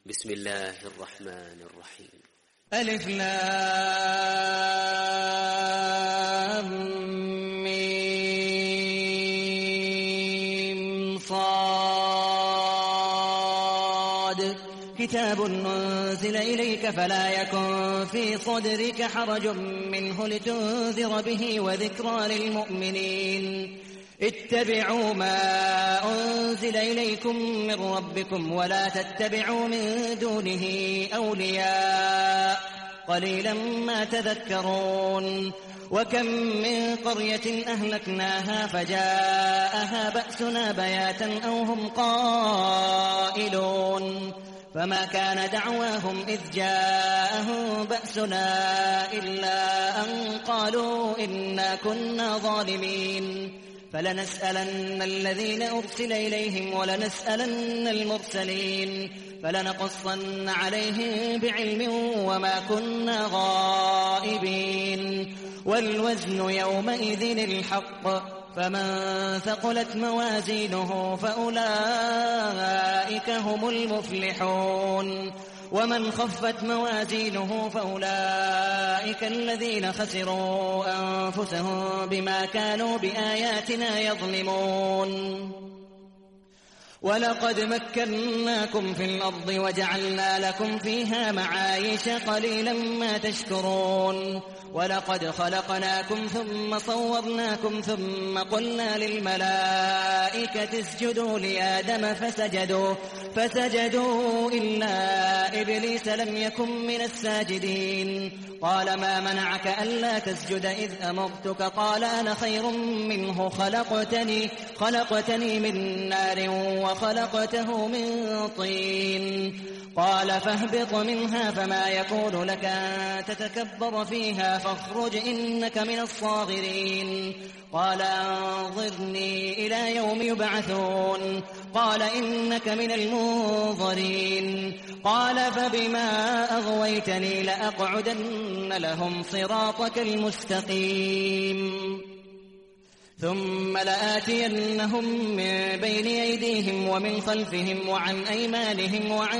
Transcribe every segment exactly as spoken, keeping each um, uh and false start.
بسم الله الرحمن الرحيم. ألف لام ميم صاد كتاب أنزل إليك فلا يكن في صدرك حرج منه لتنذر به وذكرى للمؤمنين. اتبعوا ما أنزل إليكم من ربكم ولا تتبعوا من دونه أولياء قليلا ما تذكرون. وكم من قرية أهلكناها فجاءها بأسنا بياتا أو هم قائلون فما كان دعواهم إذ جاءهم بأسنا إلا أن قالوا إنا كنا ظالمين. فلنسألن الذين أرسل إليهم ولنسألن المرسلين فلنقصن عليهم بعلم وما كنا غائبين. والوزن يومئذ الحق فمن ثقلت موازينه فأولئك هم المفلحون ومن خفت موازينه فأولئك الذين خسروا أنفسهم بما كانوا بآياتنا يظلمون. ولقد مكناكم في الأرض وجعلنا لكم فيها معايش قليلا ما تشكرون. ولقد خلقناكم ثم صورناكم ثم قلنا للملائكة اسجدوا لآدم فسجدوا فسجدوا إلا إبليس لم يكن من الساجدين. قال ما منعك ألا تسجد إذ أمرتك قال أنا خير منه خلقتني, خلقتني من نار وخلقته من طين. قال فاهبط منها فما يكون لك أن تتكبر فيها فاخرج إنك من الصاغرين. قال أنظرني إلى يوم يبعثون قال إنك من المنظرين. قال فبما أغويتني لأقعدن لهم صراطك المستقيم ثم لآتينهم من بين أيديهم ومن خلفهم وعن أيمانهم وعن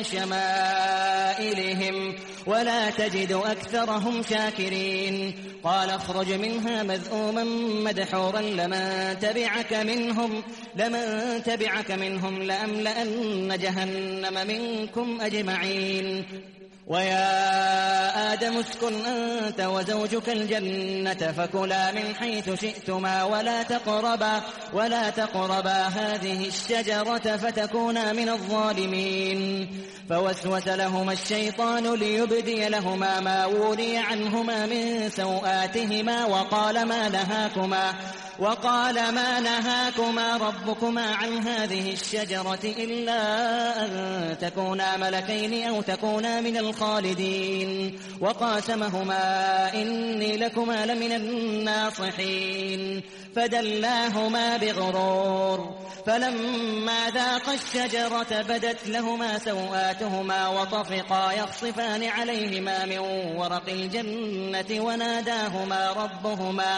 شمائلهم ولا تجد أكثرهم شاكرين. قال اخرج منها مذءوما مدحورا لمن تبعك منهم لمن تبعك منهم لأملأن جهنم منكم أجمعين. ويا آدم اسكن أنت وزوجك الجنة فكلا من حيث شئتما ولا تقربا ولا تقربا هذه الشجرة فتكونا من الظالمين. فوسوس لهما الشيطان ليبدي لهما ما وري عنهما من سوآتهما وقال ما نهاكما وقال ما نهاكما ربكما عن هذه الشجرة إلا أن تكونا ملكين أو تكونا من الخالدين. وقاسمهما إني لكما لمن الناصحين فدلاهما بغرور. فلما ذاقا الشجرة بدت لهما سوآتهما وطفقا يخصفان عليهما من ورق الجنة وناداهما ربهما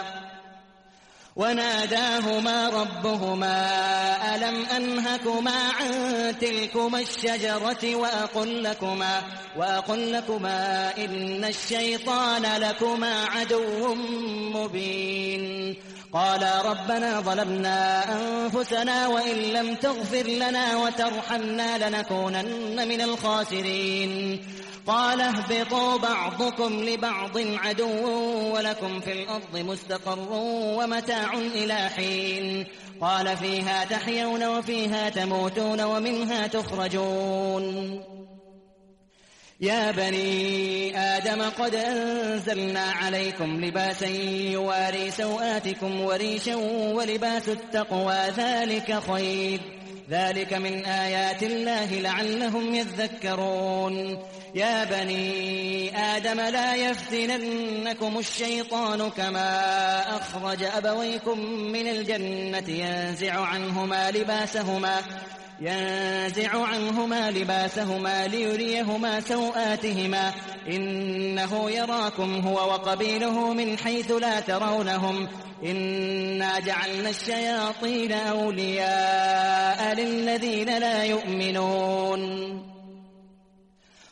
وناداهما ربهما ألم أنهكما عن تلكما الشجرة وأقل لكما, وأقل لكما إن الشيطان لكما عدو مبين. قالا ربنا ظلمنا أنفسنا وإن لم تغفر لنا وترحمنا لنكونن من الخاسرين. قال اهبطوا بعضكم لبعض عدو ولكم في الأرض مستقر ومتاع إلى حين. قال فيها تحيون وفيها تموتون ومنها تخرجون. يا بني آدم قد أنزلنا عليكم لباسا يواري سوآتكم وريشا ولباس التقوى ذلك خير ذلك من آيات الله لعلهم يذكرون. يا بني آدم لا يفتننكم الشيطان كما أخرج أبويكم من الجنة ينزع عنهما لباسهما ينزع عنهما لباسهما ليريهما سوآتهما إنه يراكم هو وقبيله من حيث لا ترونهم إنا جعلنا الشياطين أولياء للذين لا يؤمنون.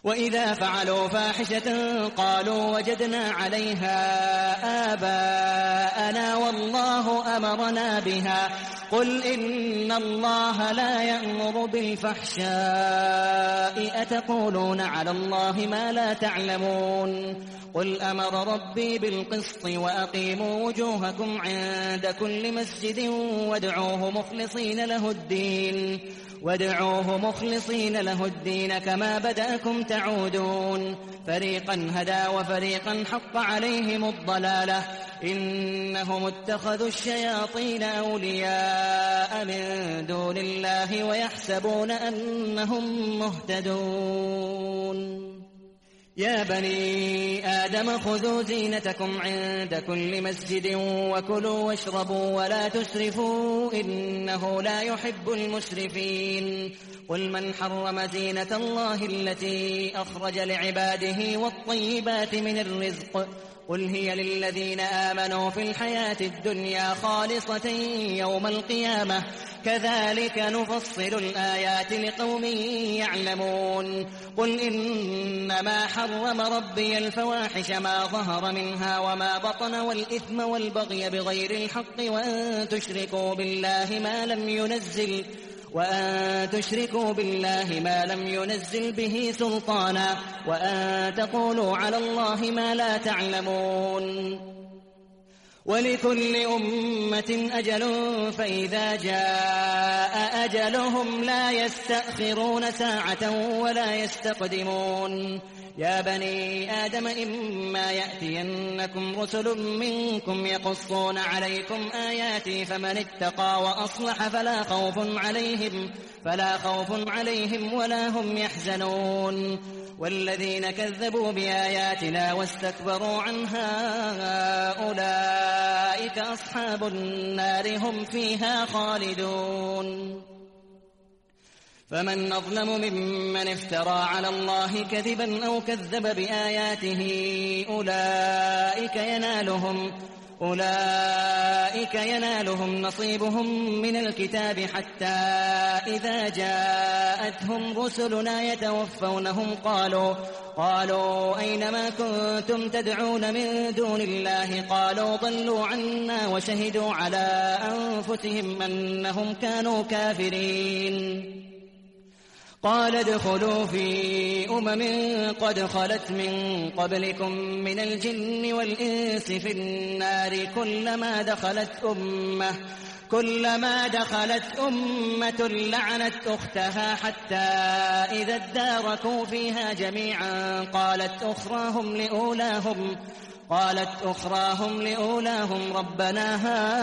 وإذا فعلوا فاحشة قالوا وجدنا عليها آباءنا والله أمرنا بها قل إن الله لا يأمر بالفحشاء أتقولون على الله ما لا تعلمون قل أمر ربي بالقسط وأقيموا وجوهكم عند كل مسجد وادعوه مخلصين له الدين وادعوه مخلصين له الدين كما بدأكم تعودون فريقا هدى وفريقا حق عليهم الضلالة إنهم اتخذوا الشياطين أولياء من دون الله ويحسبون أنهم مهتدون يا بني آدم خذوا زينتكم عند كل مسجد وكلوا واشربوا ولا تسرفوا إنه لا يحب المسرفين قل من حرم زينة الله التي أخرج لعباده والطيبات من الرزق قل هي للذين آمنوا في الحياة الدنيا خالصة يوم القيامة كذلك نفصل الآيات لقوم يعلمون قل إنما حرم ربي الفواحش ما ظهر منها وما بطن والإثم والبغي بغير الحق وأن تشركوا بالله ما لم ينزل وأن تشركوا بالله ما لم ينزل به سلطانا وأن تقولوا على الله ما لا تعلمون ولكل أمة أجل فإذا جاء أجلهم لا يستأخرون ساعة ولا يستقدمون يا بني آدم إما يأتينكم رسل منكم يقصون عليكم آياتي فمن اتقى وأصلح فلا خوف عليهم فلا خوف عليهم ولا هم يحزنون والذين كذبوا بآياتنا واستكبروا عنها أولئك أصحاب النار هم فيها خالدون فمن أظلم ممن افترى على الله كذبا أو كذب بآياته أولئك ينالهم أولئك ينالهم نصيبهم من الكتاب حتى إذا جاءتهم رسلنا يتوفونهم قالوا قالوا أينما كنتم تدعون من دون الله قالوا ضلوا عنا وشهدوا على أنفسهم أنهم كانوا كافرين قال ادخلوا في أمم قد خلت من قبلكم من الجن والإنس في النار كلما دخلت أمة كلما دخلت أمة لعنت أختها حتى إذا اداركوا فيها جميعا قالت أخراهم لأولاهم قالت أخراهم لأولاهم ربنا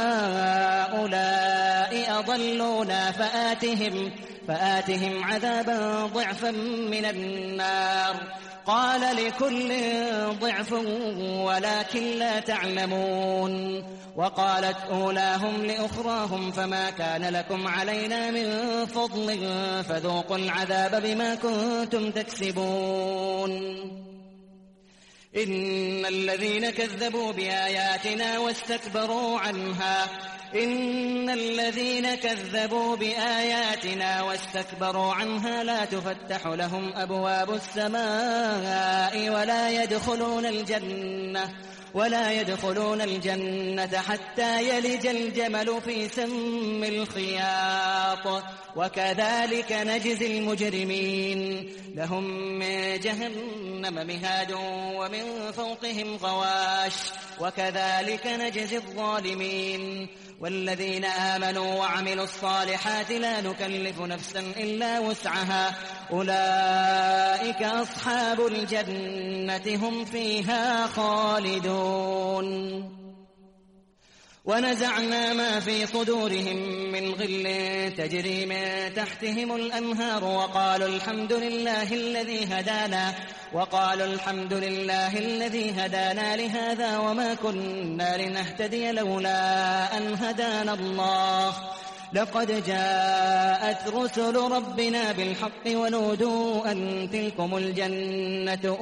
هؤلاء أضلونا فآتهم فآتهم عذابا ضعفا من النار قال لكل ضعف ولكن لا تعلمون وقالت أولاهم لأخراهم فما كان لكم علينا من فضل فذوقوا العذاب بما كنتم تكسبون إن الذين كذبوا بآياتنا واستكبروا عنها إن الذين كذبوا بآياتنا واستكبروا عنها لا تفتح لهم أبواب السماء ولا يدخلون الجنة ولا يدخلون الجنة حتى يلج الجمل في سم الخياط وكذلك نجزي المجرمين لهم من جهنم مهاد ومن فوقهم غواش وكذلك نجزي الظالمين والذين آمنوا وعملوا الصالحات لا نكلف نفسا إلا وسعها أولئك أصحاب الجنة هم فيها خالدون ونزعنا ما في صدورهم من غل تجري من تحتهم الأنهار وقالوا الحمد لله الذي هدانا وقالوا الحمد لله الذي هدانا لهذا وما كنا لنهتدي لولا أن هدانا الله لقد جاءت رسل ربنا بالحق ونودوا أن تلكم الجنة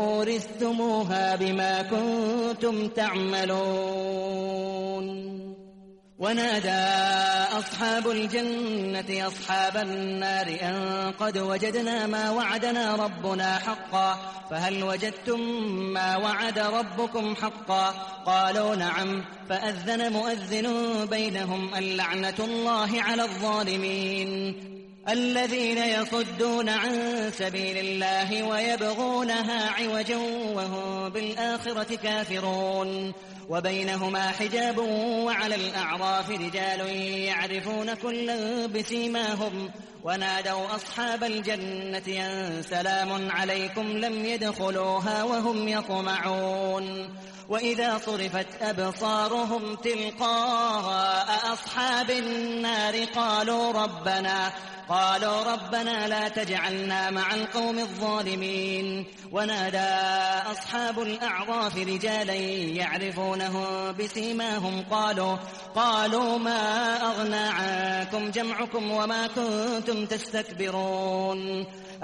أورثتموها بما كنتم تعملون ونادى أصحاب الجنة أصحاب النار أن قد وجدنا ما وعدنا ربنا حقا فهل وجدتم ما وعد ربكم حقا قالوا نعم فأذن مؤذن بينهم اللعنة الله على الظالمين الذين يصدون عن سبيل الله ويبغونها عوجا وهم بالآخرة كافرون وبينهما حجاب وعلى الأعراف رجال يعرفون كلا بسيماهم ونادوا أصحاب الجنة أن سلام عليكم لم يدخلوها وهم يطمعون وإذا صرفت أبصارهم تلقاء أصحاب النار قالوا ربنا قالوا ربنا لا تجعلنا مع القوم الظالمين ونادى أصحاب الأعراف رجالا يعرفونهم بسيماهم قالوا قالوا ما أغنى عنكم جمعكم وما كنتم تستكبرون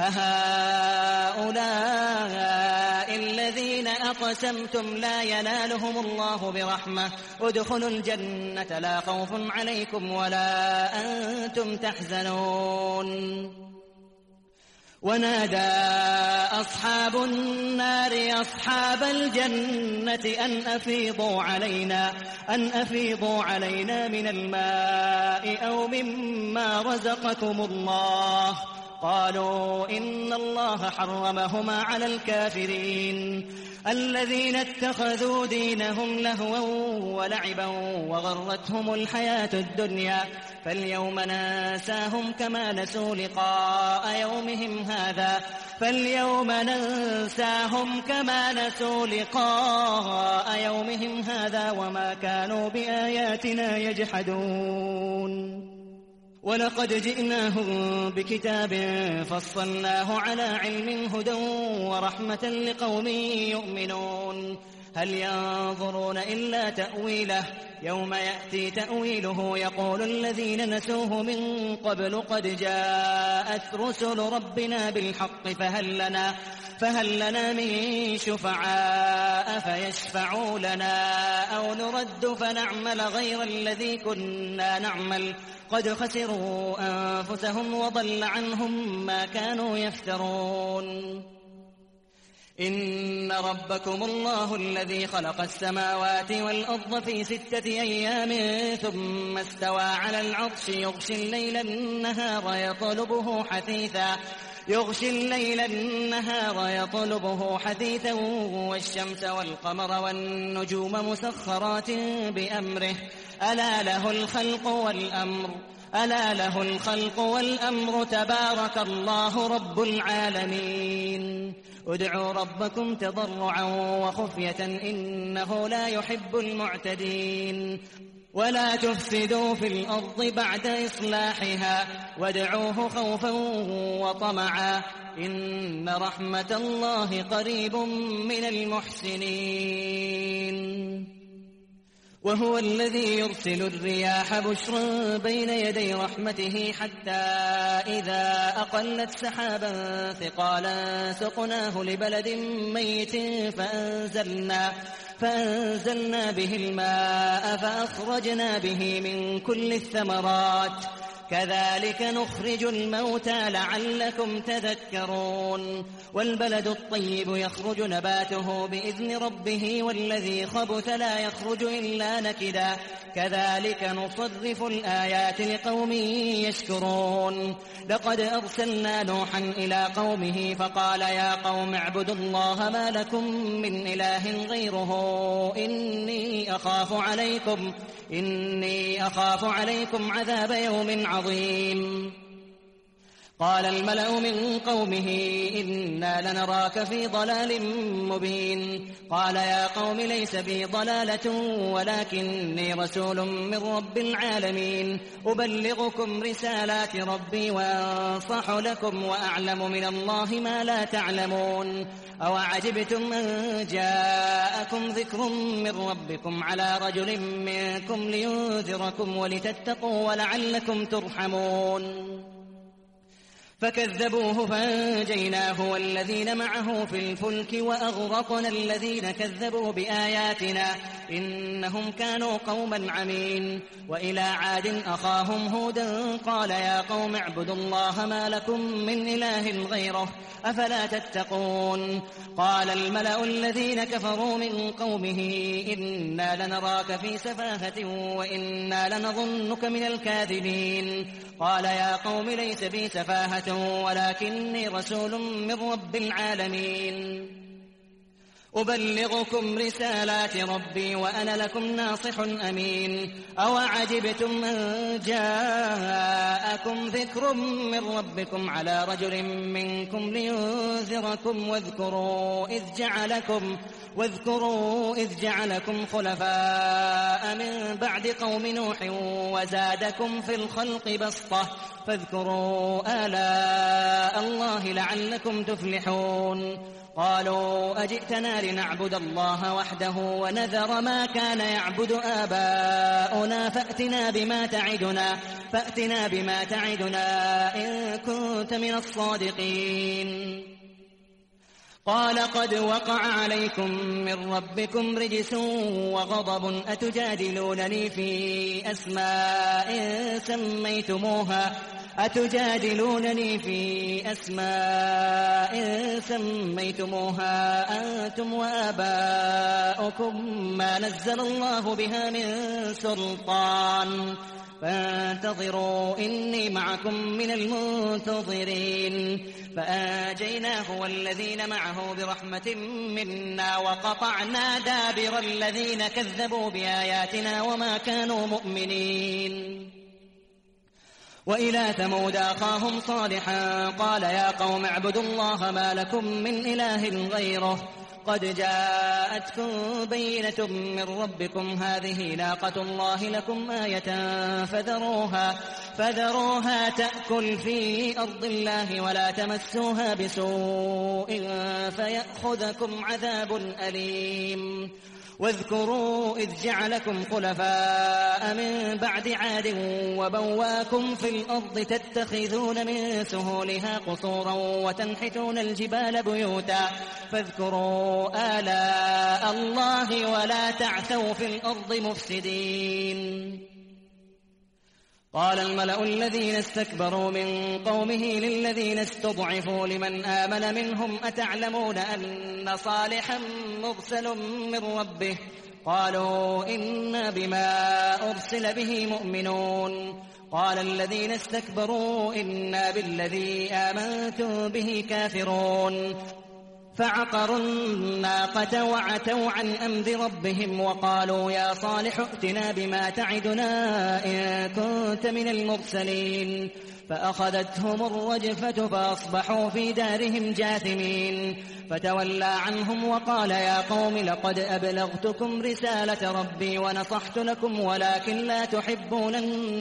أهؤلاء الذين أقسمتم لا ينالهم الله برحمة ادخلوا الجنة لا خوف عليكم ولا أنتم تحزنون ونادى أصحاب النار أصحاب الجنة أن أفيضوا علينا أن أفيضوا علينا من الماء أو مما رزقكم الله قالوا إن الله حرمهما على الكافرين الذين اتخذوا دينهم لهوا ولعبا وغرتهم الحياة الدنيا فاليوم ننساهم كما نسوا لقاء يومهم هذا فاليوم ننساهم كما نسوا لقاء يومهم هذا وما كانوا بآياتنا يجحدون ولقد جئناهم بكتاب فصلناه على علم هدى ورحمة لقوم يؤمنون هل ينظرون إلا تأويله يوم يأتي تأويله يقول الذين نسوه من قبل قد جاءت رسل ربنا بالحق فهل لنا فهل لنا من شفعاء فيشفعوا لنا أو نرد فنعمل غير الذي كنا نعمل قد خسروا أنفسهم وضل عنهم ما كانوا يفترون إن ربكم الله الذي خلق السماوات والأرض في ستة أيام ثم استوى على العرش يغشي الليل النهار يطلبه حثيثا يغشي الليل النهار يطلبه حثيثا والشمس والقمر والنجوم مسخرات بأمره ألا له الخلق والأمر ألا له الخلق والأمر تبارك الله رب العالمين ادعوا ربكم تضرعا وخفية إنه لا يحب المعتدين ولا تفسدوا في الأرض بعد إصلاحها وادعوه خوفا وطمعا إن رحمة الله قريب من المحسنين وهو الذي يرسل الرياح بشرا بين يدي رحمته حتى إذا أقلت سحابا ثقالا سقناه لبلد ميت فأنزلنا فأنزلنا به الماء فأخرجنا به من كل الثمرات كذلك نخرج الموتى لعلكم تذكرون والبلد الطيب يخرج نباته بإذن ربه والذي خبث لا يخرج إلا نكدا كذلك نصرف الآيات لقوم يشكرون لقد أرسلنا نوحا إلى قومه فقال يا قوم اعبدوا الله ما لكم من إله غيره إني أخاف عليكم إني أخاف عليكم عذاب يوم عظيم قال الملأ من قومه إنا لنراك في ضلال مبين قال يا قوم ليس بي ضلالة ولكني رسول من رب العالمين أبلغكم رسالات ربي وأنصح لكم وأعلم من الله ما لا تعلمون أو عجبتم أن جاءكم ذكر من ربكم على رجل منكم لينذركم ولتتقوا ولعلكم ترحمون فكذبوه فأنجيناه والذين معه في الفلك وأغرقنا الذين كذبوا بآياتنا إنهم كانوا قوما عمين. وإلى عاد أخاهم هودا قال يا قوم اعبدوا الله ما لكم من إله غيره أفلا تتقون. قال الملأ الذين كفروا من قومه إنا لنراك في سفاهة وإنا لنظنك من الكاذبين. قال يا قوم ليس بي سفاهة ولكني رسول من رب العالمين أبلغكم رسالات ربي وأنا لكم ناصح أمين. أوعجبتم أن جاءكم ذكر من ربكم على رجل منكم لينذركم واذكروا إذ جعلكم واذكروا إذ جعلكم خلفاء من بعد قوم نوح وزادكم في الخلق بسطة فاذكروا آلاء الله لعلكم تفلحون. قالوا أجئتنا لنعبد الله وحده ونذر ما كان يعبد آباؤنا فأتنا بما تعدنا فأتنا بما تعدنا إن كنت من الصادقين. قال قد وقع عليكم من ربكم رجس وغضب أتجادلونني في أسماء سميتموها أتجادلونني في أسماء سميتموها أنتم وآباؤكم ما نزل الله بها من سلطان فانتظروا إني معكم من المنتظرين. فآنجيناه والذين معه برحمة منا وقطعنا دابر الذين كذبوا بآياتنا وما كانوا مؤمنين. وإلى ثمود أخاهم صالحا قال يا قوم اعبدوا الله ما لكم من إله غيره قد جاءتكم بينة من ربكم هذه ناقة الله لكم آية فذروها, فذروها تأكل في أرض الله ولا تمسوها بسوء فيأخذكم عذاب أليم. واذكروا إذ جعلكم خلفاء من بعد عاد وبواكم في الأرض تتخذون من سهولها قصورا وتنحتون الجبال بيوتا فاذكروا آلاء الله ولا تعثوا في الأرض مفسدين. قال الملأ الذين استكبروا من قومه للذين استضعفوا لمن آمن منهم أتعلمون أن صالحا مرسل من ربه قالوا إنا بما أرسل به مؤمنون. قال الذين استكبروا إنا بالذي آمنتم به كافرون. فعقروا الناقة وعتوا عن أمر ربهم وقالوا يا صالح ائتنا بما تعدنا إن كنت من المرسلين. فأخذتهم الرجفة فأصبحوا في دارهم جاثمين. فتولى عنهم وقال يا قوم لقد أبلغتكم رسالة ربي ونصحت لكم ولكن لا تحبون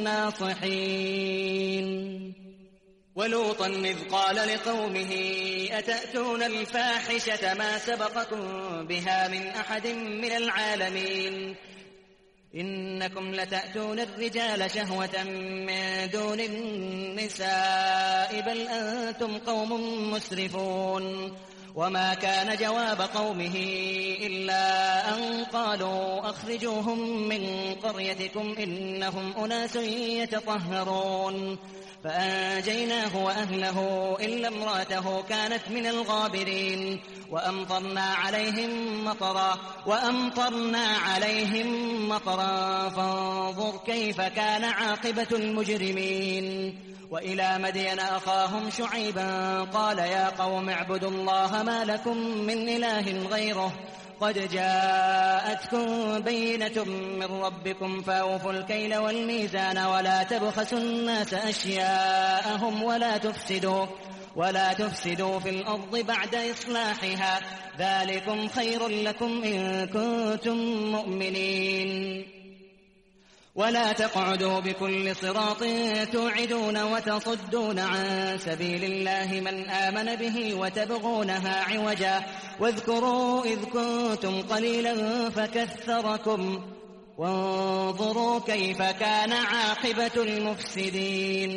الناصحين. ولوطا إذ قال لقومه أتأتون الفاحشة ما سبقكم بها من أحد من العالمين إنكم لتأتون الرجال شهوة من دون النساء بل أنتم قوم مسرفون. وما كان جواب قومه إلا أن قالوا أخرجوهم من قريتكم إنهم أناس يتطهرون. فأنجيناه وأهله إلا امرأته كانت من الغابرين. وأمطرنا عليهم مطرا وأمطرنا عليهم مطرا فانظر كيف كان عاقبة المجرمين. وإلى مدين أخاهم شعيبا قال يا قوم اعبدوا الله ما لكم من إله غيره قد جاءتكم بينة من ربكم فأوفوا الكيل والميزان ولا تبخسوا الناس أشياءهم ولا تفسدوا ولا تفسدوا في الأرض بعد إصلاحها ذلكم خير لكم إن كنتم مؤمنين. ولا تقعدوا بكل صراط توعدون وتصدون عن سبيل الله من آمن به وتبغونها عوجا واذكروا إذ كنتم قليلا فكثركم وانظروا كيف كان عاقبة المفسدين.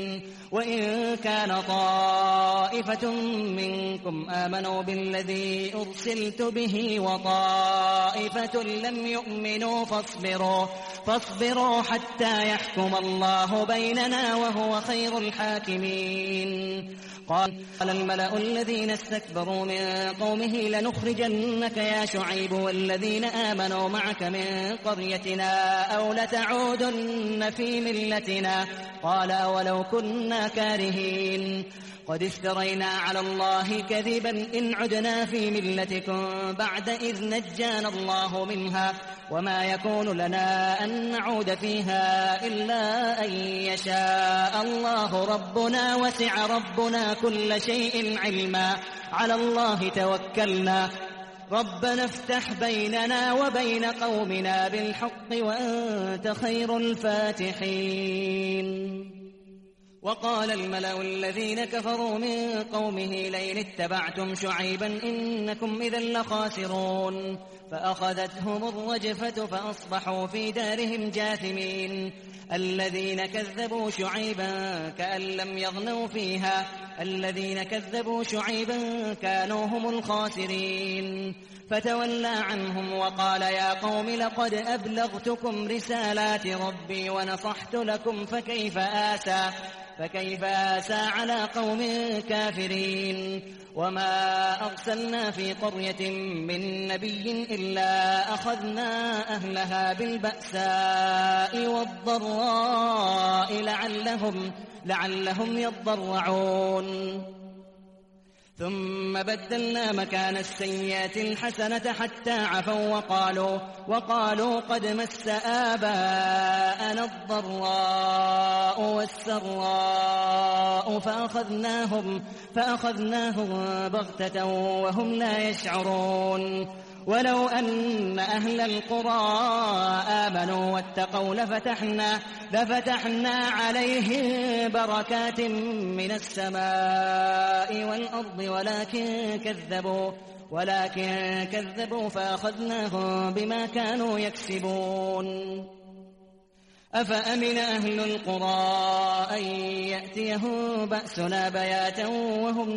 وإن كان طائفة منكم آمنوا بالذي أرسلت به وطائفة لم يؤمنوا فاصبروا, فاصبروا حتى يحكم الله بيننا وهو خير الحاكمين. قال الملأ الذين استكبروا من قومه لنخرجنك يا شعيب والذين آمنوا معك من قريتنا أو لتعودن في ملتنا. قال أولو كنا كارهين قد افترينا على الله كذبا إن عدنا في ملتكم بعد إذ نجانا الله منها وما يكون لنا أن نعود فيها إلا أن يشاء الله ربنا وسع ربنا كل شيء علما على الله توكلنا ربنا افتح بيننا وبين قومنا بالحق وأنت خير الفاتحين. وقال الملأ الذين كفروا من قومه لئن اتبعتم شعيبا إنكم إذا لخاسرون فأخذتهم الرجفة فأصبحوا في دارهم جاثمين. الذين كذبوا شعيبا كأن لم يغنوا فيها الذين كذبوا شعيبا كانوا هم الخاسرين. فتولى عنهم وقال يا قوم لقد أبلغتكم رسالات ربي ونصحت لكم فكيف آسى فكيف آسى على قوم كافرين. وما أرسلنا في قرية من نبي إلا أخذنا أهلها بالبأساء والضراء لعلهم, لعلهم يضرعون. ثم بدلنا مكان السيئات الحسنة حتى عفوا وقالوا, وقالوا قد مس آباءنا الضراء والسراء فأخذناهم, فأخذناهم بغتة وهم لا يشعرون. ولو أن أهل القرى آمنوا واتقوا لفتحنا, لفتحنا عليهم بركات من السماء والأرض ولكن كذبوا, ولكن كذبوا فأخذناهم بما كانوا يكسبون. أفأمن أهل القرى أن يأتيهم بأسنا بياتا وهم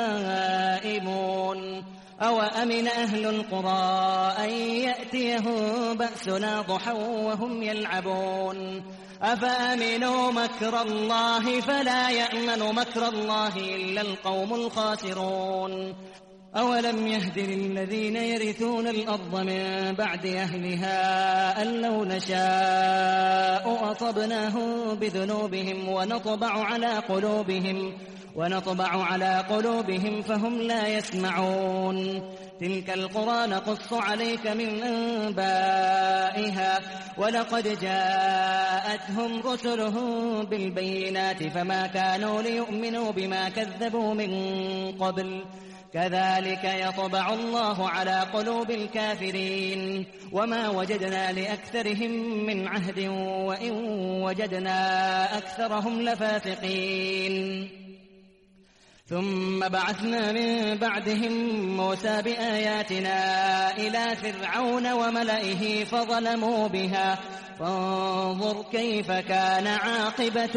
نائمون أو أمن أهل القرى أن يأتيهم بأسنا ضحى وهم يلعبون. أفأمنوا مكر الله فلا يأمن مكر الله إلا القوم الخاسرون. أولم يهد للذين يرثون الأرض من بعد أهلها أن لو نشاء أصبناهم بذنوبهم ونطبع على قلوبهم ونطبع على قلوبهم فهم لا يسمعون. تلك القرى نقص عليك من أنبائها ولقد جاءتهم رسلهم بالبينات فما كانوا ليؤمنوا بما كذبوا من قبل كذلك يطبع الله على قلوب الكافرين. وما وجدنا لأكثرهم من عهد وإن وجدنا أكثرهم لفاسقين. ثم بعثنا من بعدهم موسى بآياتنا إلى فرعون وملئه فظلموا بها فانظر كيف كان عاقبة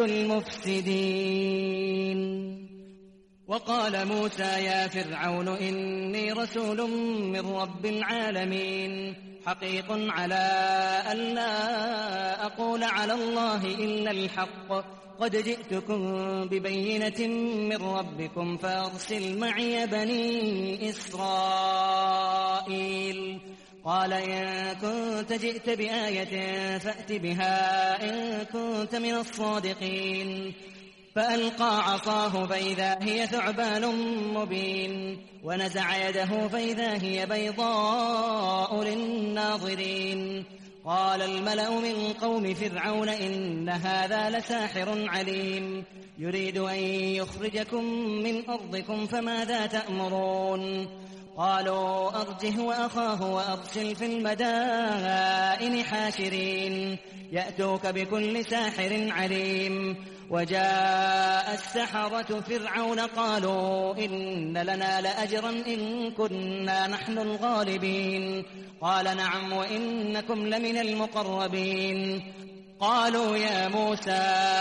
المفسدين. وقال موسى يا فرعون إني رسول من رب العالمين حقيق على أن لا أقول على الله إلا الحق قد جئتكم ببينة من ربكم فأرسل معي بني إسرائيل. قال إن كنت جئت بآية فأت بها إن كنت من الصادقين. فألقى عصاه فإذا هي ثعبان مبين ونزع يده فإذا هي بيضاء للناظرين. قال الملأ من قوم فرعون إن هذا لساحر عليم يريد أن يخرجكم من أرضكم فماذا تأمرون. قالوا أرجه وأخاه وأرسل في المدائن حاشرين يأتوك بكل ساحر عليم. وجاء السحرة فرعون قالوا إن لنا لأجرا إن كنا نحن الغالبين. قال نعم وإنكم لمن المقربين. قالوا يا موسى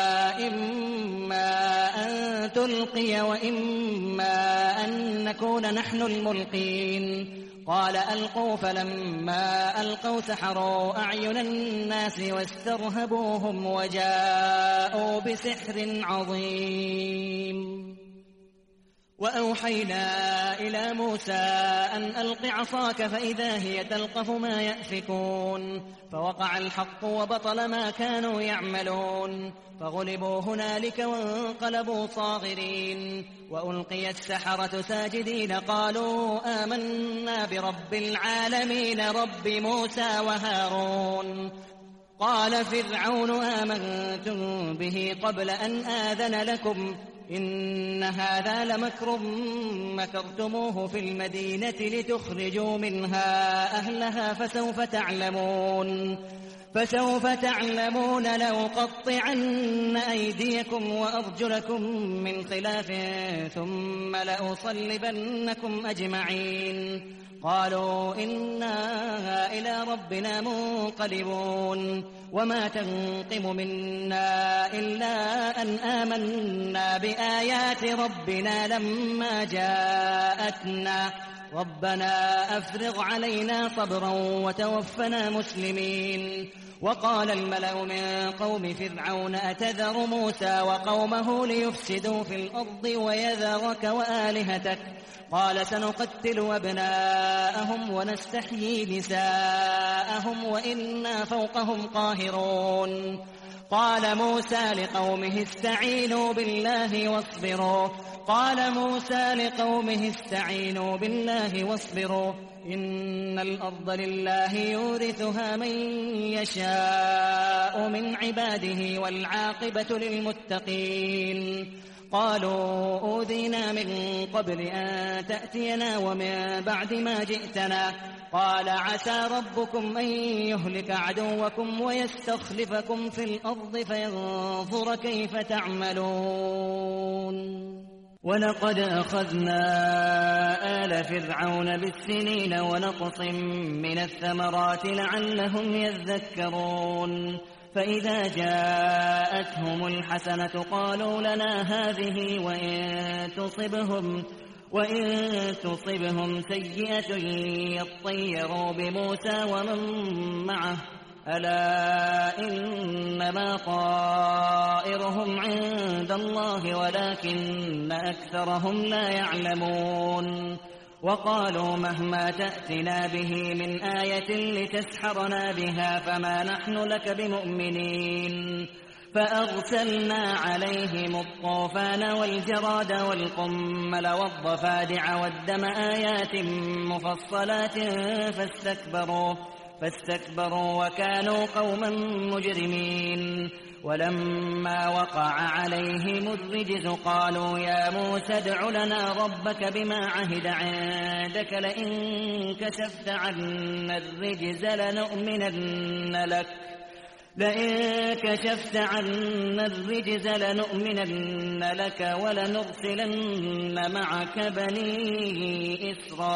إما أن تلقي وإما أن نكون نحن الملقين قال ألقوا فلما ألقوا سحروا أعين الناس واسترهبوهم وجاءوا بسحر عظيم وأوحينا إلى موسى أن ألق عصاك فإذا هي تلقف ما يأفكون فوقع الحق وبطل ما كانوا يعملون فغلبوا هنالك وانقلبوا صاغرين وألقي السحرة ساجدين قالوا آمنا برب العالمين رب موسى وهارون قال فرعون آمنتم به قبل أن آذن لكم إن هذا لمكر مكرتموه في المدينة لتخرجوا منها أهلها فسوف تعلمون فسوف تعلمون لأقطعن أيديكم وأرجلكم من خلاف ثم لأصلبنكم أجمعين قالوا إنا إلى ربنا منقلبون وما تنقم منا إلا أن آمنا بآيات ربنا لما جاءتنا ربنا أفرغ علينا صبرا وتوفنا مسلمين وقال الملأ من قوم فرعون أتذر موسى وقومه ليفسدوا في الأرض ويذرك وآلهتك قال سنقتل أبناءهم ونستحيي نساءهم وإنا فوقهم قاهرون قال موسى لقومه استعينوا بالله واصبروا قال موسى لقومه استعينوا بالله واصبروا إن الأرض لله يورثها من يشاء من عباده والعاقبة للمتقين قالوا أوذينا من قبل أن تأتينا ومن بعد ما جئتنا قال عسى ربكم أن يهلك عدوكم ويستخلفكم في الأرض فينظر كيف تعملون ولقد أخذنا آل فرعون بالسنين ونقص من الثمرات لعلهم يذكرون فإذا جاءتهم الحسنة قالوا لنا هذه وإن تصبهم وإن تصبهم سيئة يطيروا بموسى ومن معه ألا إنما طائرهم عند الله ولكن أكثرهم لا يعلمون وقالوا مهما تأتنا به من آية لتسحرنا بها فما نحن لك بمؤمنين فأرسلنا عليهم الطوفان والجراد والقمل والضفادع والدم آيات مفصلات فاستكبروا فاستكبروا وكانوا قوما مجرمين ولما وقع عليهم الرجز قالوا يا موسى ادع لنا ربك بما عهد عندك لئن كشفت عنا الرجز لنؤمنن لك لئن كشفت عنا الرجز لنؤمنن لك ولنرسلن معك بني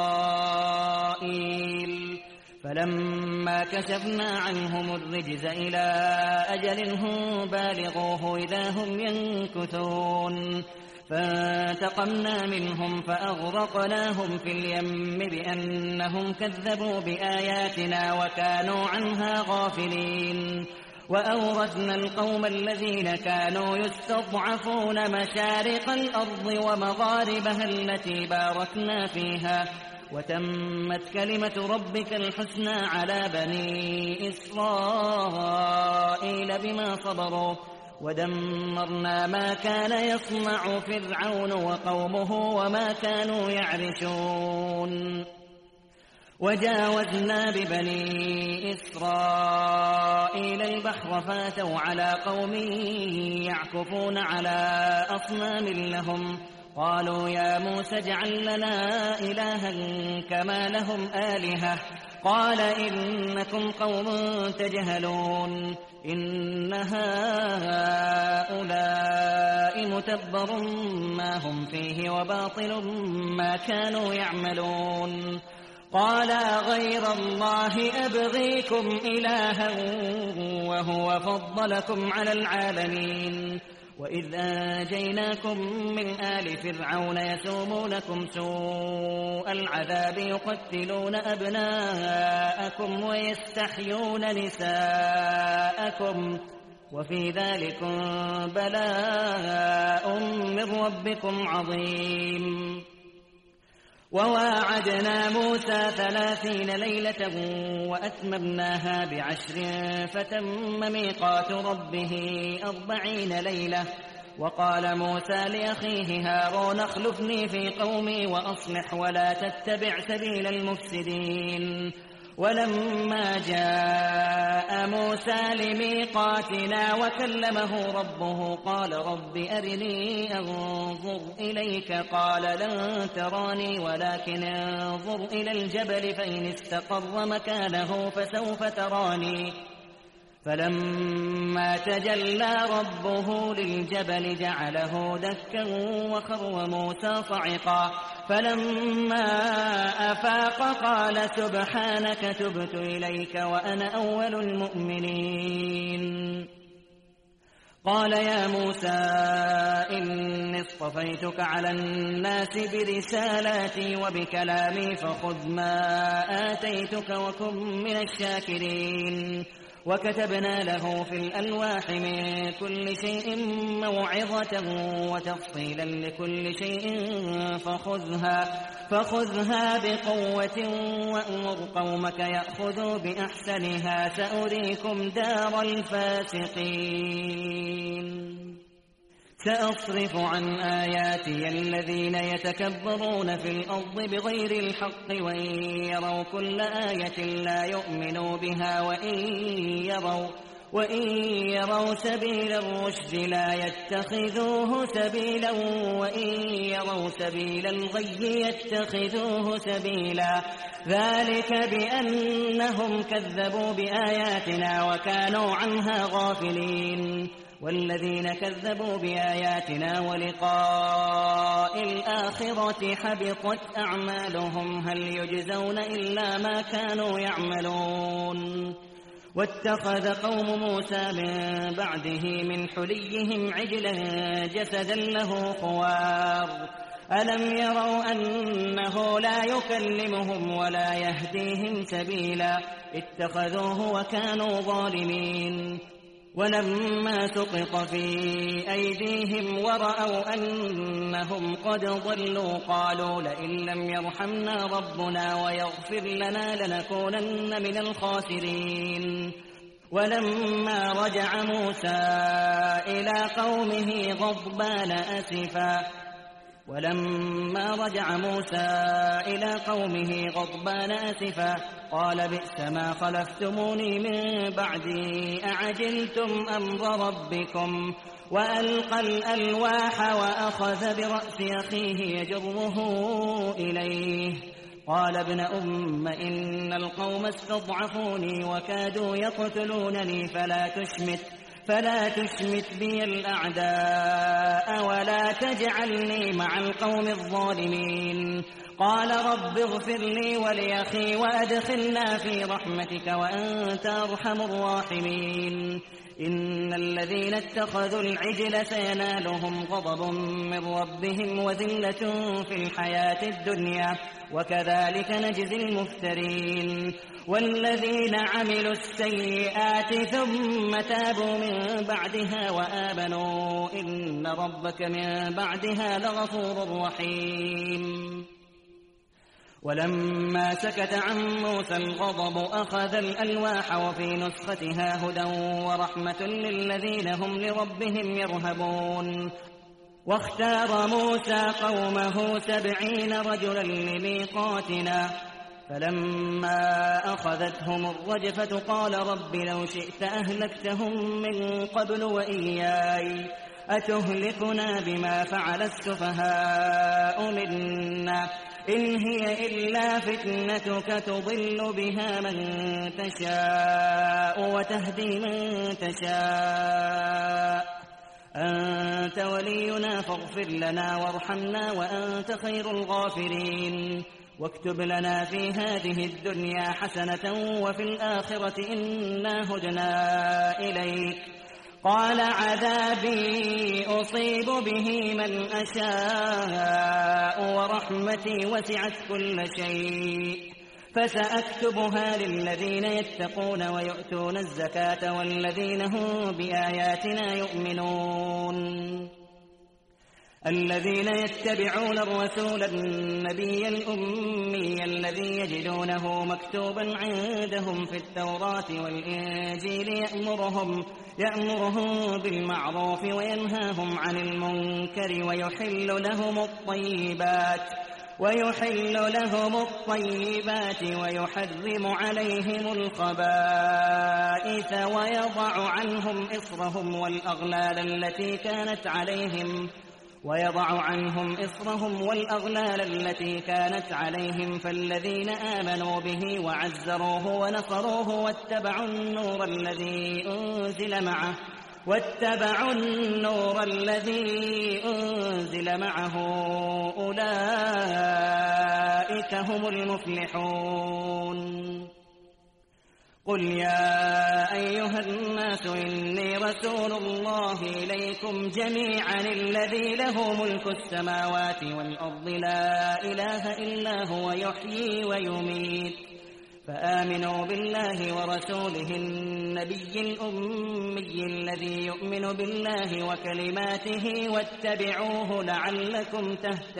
إسرائيل فلما كشفنا عنهم الرجز إلى أجل هم بالغوه إذا هم ينكثون فانتقمنا منهم فأغرقناهم في اليم بأنهم كذبوا بآياتنا وكانوا عنها غافلين وأورثنا القوم الذين كانوا يستضعفون مشارق الأرض ومغاربها التي باركنا فيها وتمت كلمة ربك الحسنى على بني إسرائيل بما صبروا ودمرنا ما كان يصنع فرعون وقومه وما كانوا يعرشون وجاوزنا ببني إسرائيل البحر فاتوا على قوم يعكفون على أصنام لهم قالوا يا موسى اجعل لنا إلها كما لهم آلهة قال إنكم قوم تجهلون إن هؤلاء متبر ما هم فيه وباطل ما كانوا يعملون قال غير الله أبغيكم إلها وهو فضلكم على العالمين وإذ أنجيناكم من آل فرعون يسومونكم سوء العذاب يقتلون أبناءكم ويستحيون نساءكم وفي ذلكم بلاء من ربكم عظيم. وواعدنا موسى ثلاثين ليلة وأتممناها بعشر فتم ميقات ربه أربعين ليلة. وقال موسى لأخيه هارون اخلفني في قومي وأصلح ولا تتبع سبيل المفسدين. ولما جاء موسى لميقاتنا وكلمه ربه قال رب أرني أنظر إليك قال لن تراني ولكن انظر إلى الجبل فإن استقر مكانه فسوف تراني. فلما تجلى ربه للجبل جعله دكا وخر موسى صعقا. فلما أفاق قال سبحانك تبت إليك وأنا أول المؤمنين. قال يا موسى إني اصطفيتك على الناس برسالاتي وبكلامي فخذ ما آتيتك وكن من الشاكرين. وكتبنا له في الألواح من كل شيء موعظة وتفصيلا لكل شيء فخذها, فخذها بقوة وأمر قومك يأخذوا بأحسنها سأريكم دار الفاسقين. سأصرف عن آياتي الذين يتكبرون في الأرض بغير الحق وإن يروا كل آية لا يؤمنوا بها وإن يروا, وإن يروا سبيل الرشد لا يتخذوه سبيلا وإن يروا سبيل الغي يتخذوه سبيلا. ذلك بأنهم كذبوا بآياتنا وكانوا عنها غافلين. والذين كذبوا بآياتنا ولقاء الآخرة حبطت أعمالهم هل يجزون إلا ما كانوا يعملون. واتخذ قوم موسى من بعده من حليهم عجلا جسدا له خوار ألم يروا أنه لا يكلمهم ولا يهديهم سبيلا اتخذوه وكانوا ظالمين. ولما سقط في أيديهم ورأوا أنهم قد ضلوا قالوا لئن لم يرحمنا ربنا ويغفر لنا لنكونن من الخاسرين. ولما رجع موسى إلى قومه غضبان أسفا ولما رجع موسى إلى قومه غضبان أسفا قال بئس ما خلفتموني من بعدي أعجلتم أمر ربكم. وألقى الألواح وأخذ برأس أخيه يجره إليه قال ابن أم إن القوم استضعفوني وكادوا يقتلونني فلا تشمت فلا تشمت بي الأعداء ولا تجعلني مع القوم الظالمين. قال رب اغفر لي ولأخي وأدخلنا في رحمتك وأنت أرحم الراحمين. إن الذين اتخذوا العجل سينالهم غضب من ربهم وذلة في الحياة الدنيا وكذلك نجزي المفترين. والذين عملوا السيئات ثم تابوا من بعدها وآمنوا إن ربك من بعدها لغفور رحيم. ولما سكت عن موسى الغضب أخذ الألواح وفي نسختها هدى ورحمة للذين هم لربهم يرهبون. واختار موسى قومه سبعين رجلا لميقاتنا فلما أخذتهم الرجفة قال رب لو شئت أهلكتهم من قبل وإياي أتهلكنا بما فعل السفهاء منا إن هي إلا فتنتك تضل بها من تشاء وتهدي من تشاء أنت ولينا فاغفر لنا وارحمنا وأنت خير الغافرين. واكتب لنا في هذه الدنيا حسنة وفي الآخرة إنا هدنا إليك. قال عذابي أصيب به من أشاء ورحمتي وسعت كل شيء فسأكتبها للذين يتقون ويؤتون الزكاة والذين هم بآياتنا يؤمنون. الذين يتبعون الرسول النبي الأمي الذي يجدونه مكتوبا عندهم في التوراة والإنجيل يأمرهم, يأمرهم بالمعروف وينهاهم عن المنكر ويحل لهم الطيبات ويحل لهم الطيبات ويحرم عليهم الخبائث ويضع عنهم إصرهم والأغلال التي كانت عليهم ويضع عنهم إصرهم والأغلال التي كانت عليهم فالذين آمنوا به وعزروه ونصروه واتبعوا النور الذي أنزل معه واتبعوا النور الذي أنزل معه أولئك هم المفلحون. قل يا أيها الناس إني رسول الله إليكم جميعا الذي له ملك السماوات والأرض لا إله إلا هو يحيي ويميت فآمنوا بالله ورسوله النبي الأمي الذي يؤمن بالله وكلماته واتبعوه لعلكم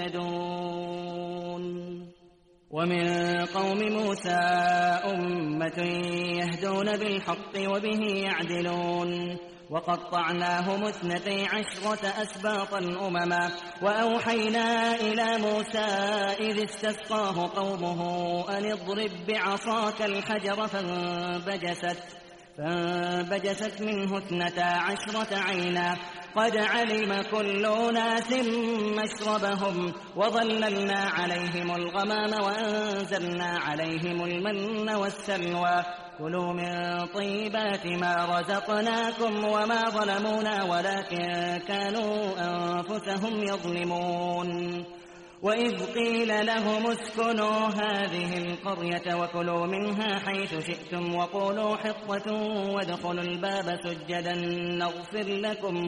تهتدون. ومن قوم موسى أمة يهدون بالحق وبه يعدلون وقطعناهم اثنتي عشرة أسباطا أمما وأوحينا إلى موسى إذ استسقاه قومه أن اضرب بعصاك الحجر فانبجست, فانبجست منه اثنتا عشرة عينا قد علم كل أناس مشربهم وظللنا عليهم الغمام وأنزلنا عليهم المن والسلوى كلوا من طيبات ما رزقناكم وما ظلمونا ولكن كانوا أنفسهم يظلمون. وإذ قيل لهم اسكنوا هذه القرية وكلوا منها حيث شئتم وقولوا حطة وادخلوا الباب سجدا نغفر لكم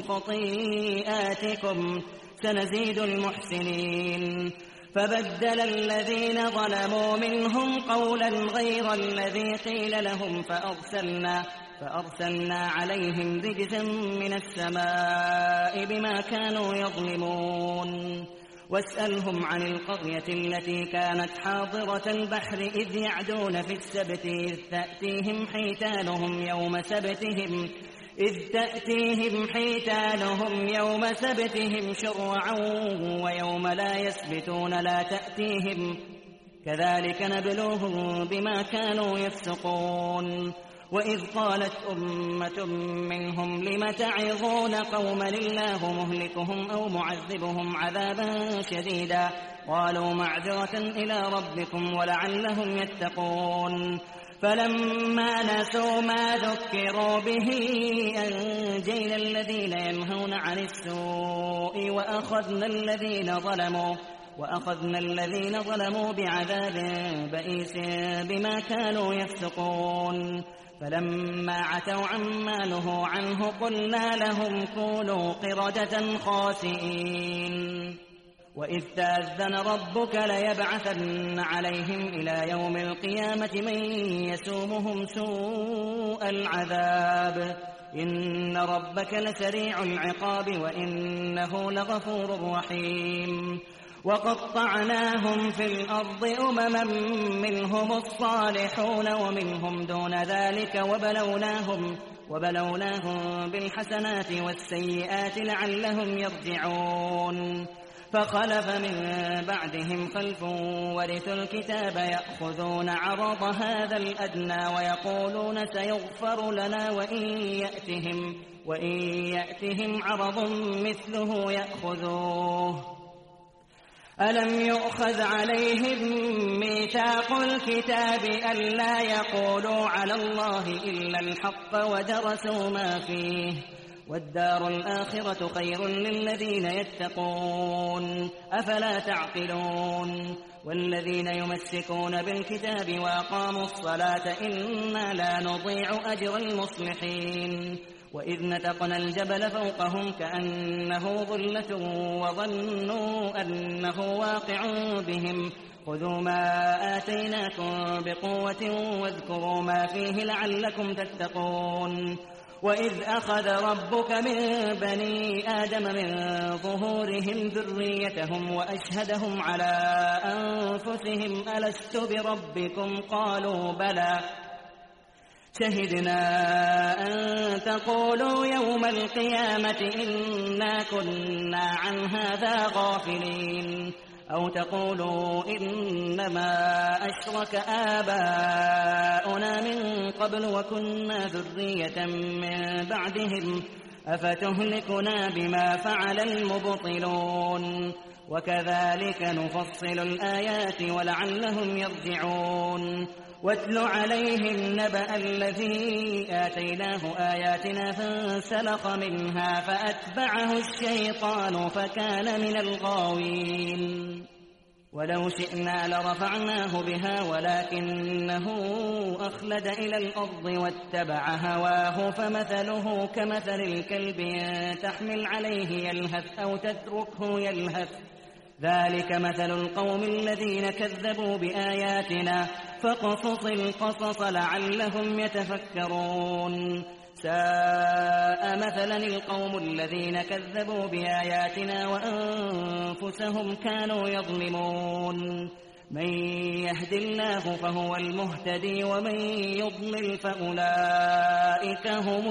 خطيئاتكم سنزيد المحسنين. فبدل الذين ظلموا منهم قولا غير الذي قيل لهم فأرسلنا, فأرسلنا عليهم رجزا من السماء بما كانوا يظلمون. واسألهم عن القرية التي كانت حاضرة البحر إذ يعدون في السبت إذ تأتيهم حيتانهم يوم سبتهم إذ تأتيهم حيتانهم يوم سبتهم شرعا ويوم لا يسبتون لا تأتيهم كذلك نبلوهم بما كانوا يفسقون. وإذ قالت أمة منهم لم تعظون قوما الله مهلكهم أو معذبهم عذابا شديدا قالوا معذرة إلى ربكم ولعلهم يتقون. فلما نسوا ما ذكروا به أنجينا الذين ينهون عن السوء وأخذنا الذين ظلموا وأخذنا الذين ظلموا بعذاب بئيس بما كانوا يفسقون. فلما عتوا عما نهوا عنه قلنا لهم كونوا قردة خاسئين. وإذ تأذن ربك ليبعثن عليهم إلى يوم القيامة من يسومهم سوء العذاب إن ربك لسريع العقاب وإنه لغفور رحيم. وقطعناهم في الأرض أمما منهم الصالحون ومنهم دون ذلك وبلوناهم, وبلوناهم بالحسنات والسيئات لعلهم يرجعون. فخلف من بعدهم خلف ورثوا الكتاب يأخذون عرض هذا الأدنى ويقولون سيغفر لنا وإن يأتهم, وإن يأتهم عرض مثله يأخذوه. ألم يؤخذ عليهم ميثاق الكتاب ألا يقولوا على الله إلا الحق ودرسوا ما فيه والدار الآخرة خير للذين يتقون أفلا تعقلون والذين يمسكون بالكتاب وأقاموا الصلاة إنا لا نضيع أجر المصلحين وإذ نتقنا الجبل فوقهم كأنه ظلة وظنوا أنه واقع بهم خذوا ما آتيناكم بقوة واذكروا ما فيه لعلكم تتقون وإذ أخذ ربك من بني آدم من ظهورهم ذريتهم وأشهدهم على أنفسهم ألست بربكم قالوا بلى شهدنا أن تقولوا يوم القيامة إنا كنا عن هذا غافلين أو تقولوا إنما أشرك آباؤنا من قبل وكنا ذرية من بعدهم أفتهلكنا بما فعل المبطلون وكذلك نفصل الآيات ولعلهم يرجعون واتل عليهم نبأ الذي آتيناه آياتنا فانسلخ منها فأتبعه الشيطان فكان من الغاوين ولو شئنا لرفعناه بها ولكنه أخلد إلى الأرض واتبع هواه فمثله كمثل الكلب تحمل عليه يلهث أو تتركه يلهث ذلك مثل القوم الذين كذبوا بآياتنا فاقصص القصص لعلهم يتفكرون ساء مثلا القوم الذين كذبوا بآياتنا وأنفسهم كانوا يظلمون من يهد الله فهو المهتدي ومن يضلل فأولئك هم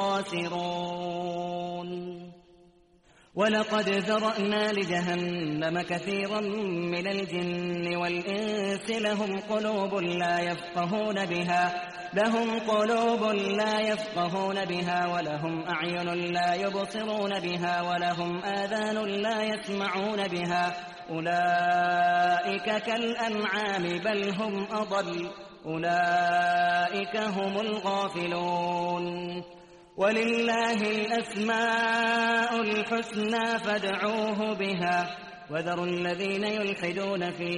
الخاسرون ولقد ذرأنا لجهنم كثيرا من الجن والإنس لهم قلوب لا يفقهون بها لهم قلوب لا يفقهون بها ولهم أعين لا يبصرون بها ولهم آذان لا يسمعون بها أولئك كالأنعام بل هم أضل أولئك هم الغافلون ولله الأسماء الحسنى فادعوه بها وذروا الذين يلحدون في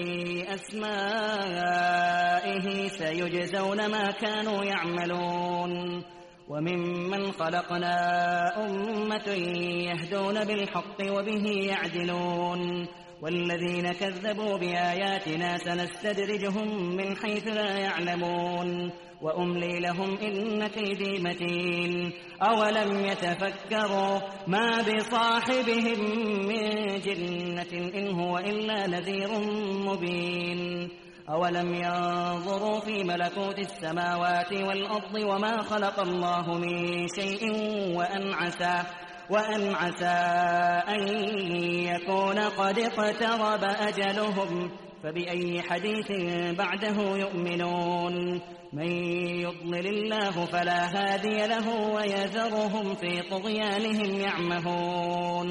أسمائه سيجزون ما كانوا يعملون وممن خلقنا أمة يهدون بالحق وبه يعدلون والذين كذبوا بآياتنا سنستدرجهم من حيث لا يعلمون وأملي لهم إن كيدي متين أولم يتفكروا ما بصاحبهم من جنة إن هو إلا نذير مبين أولم ينظروا في ملكوت السماوات والأرض وما خلق الله من شيء وأن عسى وأن عسى أن يكون قد اقترب أجلهم فبأي حديث بعده يؤمنون من يضلل الله فلا هادي له ويذرهم في طغيانهم يعمهون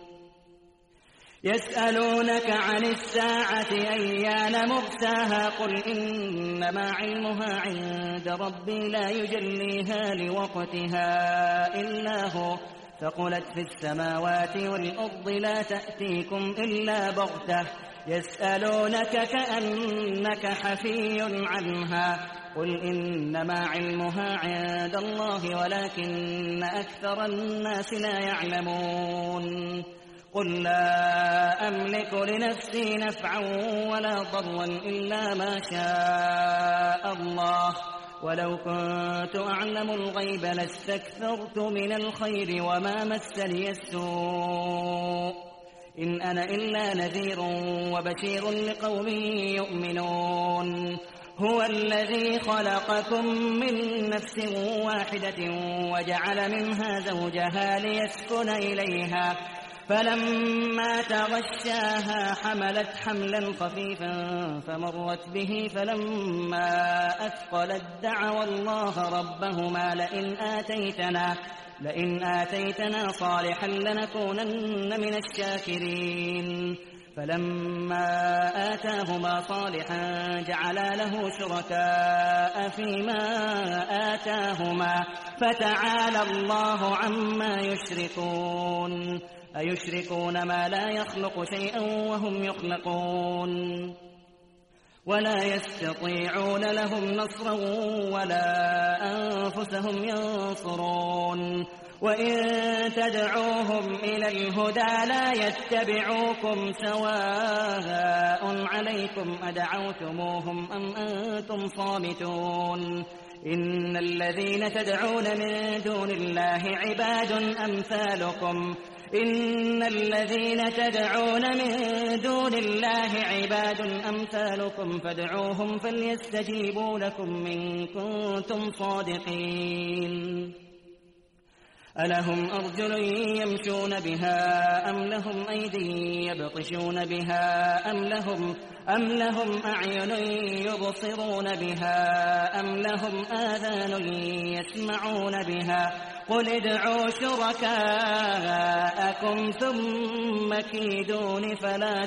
يسألونك عن الساعة أيان مرساها قل إنما علمها عند ربي لا يجليها لوقتها إلا هو ثقلت في السماوات والأرض لا تأتيكم إلا بغتة يسألونك كأنك حفي عنها قل إنما علمها عند الله ولكن أكثر الناس لا يعلمون قل لا أملك لنفسي نفعا ولا ضرا إلا ما شاء الله ولو كنت أعلم الغيب لاستكثرت من الخير وما مسني السوء إن أنا إلا نذير وبشير لقوم يؤمنون هو الذي خلقكم من نفس واحدة وجعل منها زوجها ليسكن إليها فلما تغشاها حملت حملا خفيفا فمرت به فلما أثقلت دعوا الله ربهما لئن آتيتنا لئن آتيتنا صالحا لنكونن من الشاكرين فلما آتاهما صالحا جعلا له شركاء فيما آتاهما فتعالى الله عما يشركون أيشركون ما لا يخلق شيئا وهم يخلقون ولا يستطيعون لهم نصرا ولا أنفسهم ينصرون وإن تدعوهم إلى الهدى لا يتبعوكم سواء عليكم أدعوتموهم أم أنتم صامتون إن الذين تدعون من دون الله عباد أمثالكم إن الذين تدعون من دون الله عباد أمثالكم فادعوهم فليستجيبوا لكم إن كنتم صادقين ألهم أرجل يمشون بها أم لهم أيدي يبطشون بها أم لهم أم لهم أعين يبصرون بها أم لهم آذان يسمعون بها قل ادعوا شركاءكم ثم كيدون فلا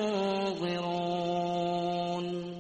تنظرون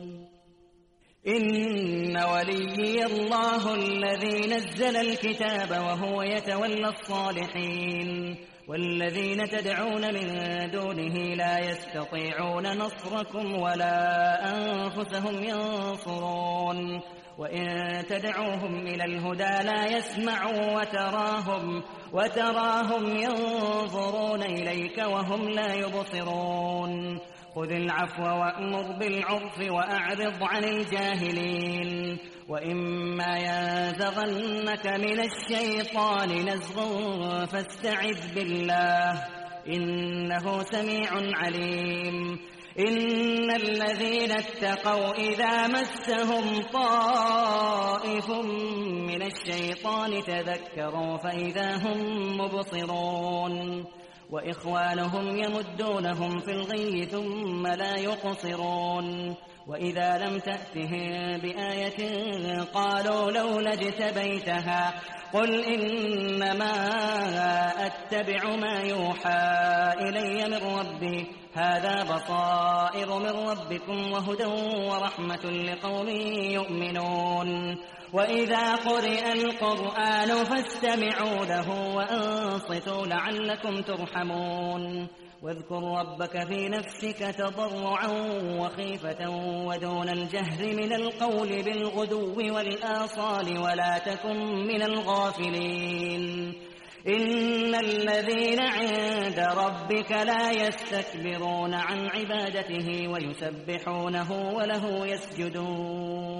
إن وليي الله الذي نزل الكتاب وهو يتولى الصالحين والذين تدعون من دونه لا يستطيعون نصركم ولا أنفسهم ينصرون وإن تدعوهم إلى الهدى لا يسمعوا وتراهم, وتراهم ينظرون إليك وهم لا يبصرون خذ العفو وأمر بالعرف وأعرض عن الجاهلين وإما ينزغنك من الشيطان نزغ فاستعذ بالله إنه سميع عليم إن الذين اتقوا إذا مسهم طائف من الشيطان تذكروا فإذا هم مبصرون وإخوانهم يمدونهم في الغي ثم لا يقصرون وإذا لم تأتهم بآية قالوا لولا اجتبيتها قل إنما أتبع ما يوحى إلي من ربي هذا بصائر من ربكم وهدى ورحمة لقوم يؤمنون وإذا قرئ القرآن فاستمعوا له وأنصتوا لعلكم ترحمون واذكر ربك في نفسك تضرعا وخيفة ودون الجهر من القول بالغدو والآصال ولا تكن من الغافلين إن الذين عند ربك لا يستكبرون عن عبادته ويسبحونه وله يسجدون